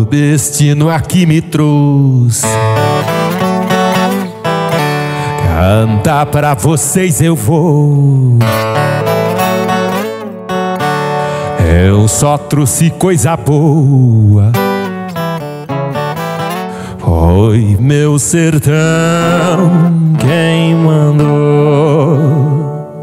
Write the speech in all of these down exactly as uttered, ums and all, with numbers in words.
destino aqui me trouxe. Cantar pra vocês eu vou. Eu só trouxe coisa boa. Foi meu sertão quem mandou.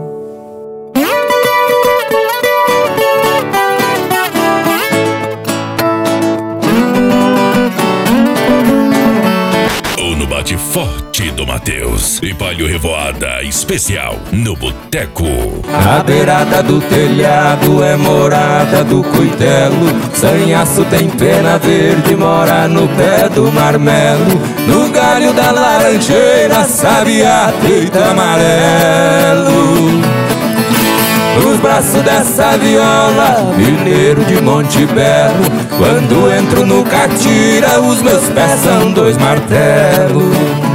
Bate forte do Matheus e Palio Revoada especial no Boteco. A beirada do telhado é morada do cuitelo. Sanhaço tem pena verde, mora no pé do marmelo. No galho da laranjeira, sabiá peito amarelo. Nos braços dessa viola, mineiro de Monte Belo. Quando entro no catira, os meus pés são dois martelos.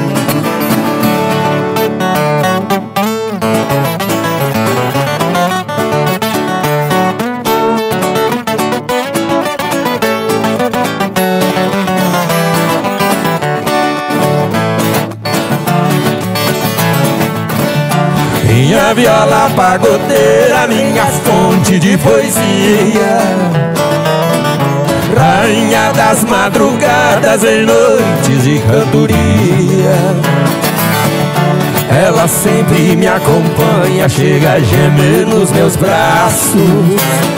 Minha viola pagodeira, minha fonte de poesia, rainha das madrugadas em noites de cantoria. Ela sempre me acompanha, chega a gemer nos meus braços.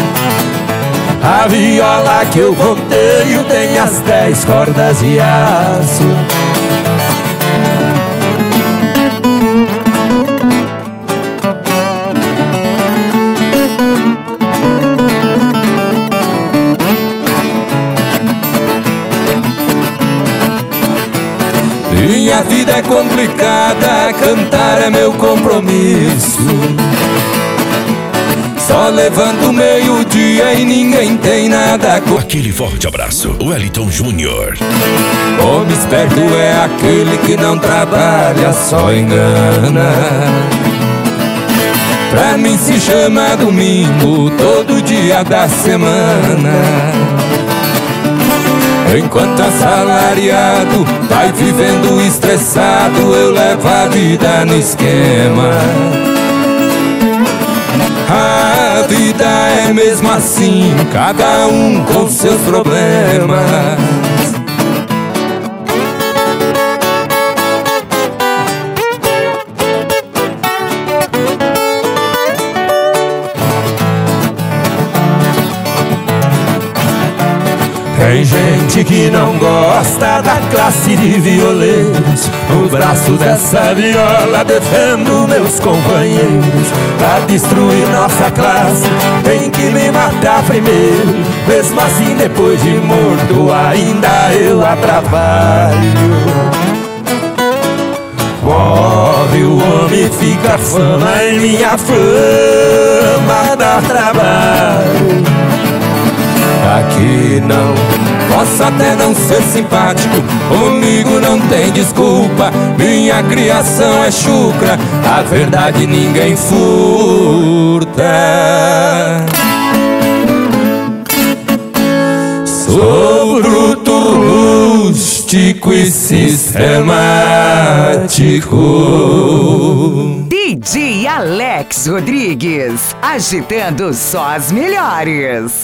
A viola que eu ponteio tem as dez cordas de aço. Minha vida é complicada, cantar é meu compromisso. Só levanto meio-dia e ninguém tem nada com... Aquele forte abraço, Wellington Júnior. Homem esperto é aquele que não trabalha, só engana. Pra mim se chama domingo, todo dia da semana. Enquanto assalariado vai vivendo estressado, eu levo a vida no esquema. A vida é mesmo assim, cada um com seus problemas. Tem gente que não gosta da classe de violeiros. No braço dessa viola defendo meus companheiros. Pra destruir nossa classe tem que me matar primeiro. Mesmo assim depois de morto ainda eu a trabalho. Morre o homem, fica fama e minha fama dá trabalho. Aqui não, posso até não ser simpático, comigo não tem desculpa. Minha criação é chucra, a verdade ninguém furta. Sou bruto, rústico e sistemático. D J Alex Rodrigues, agitando só as melhores.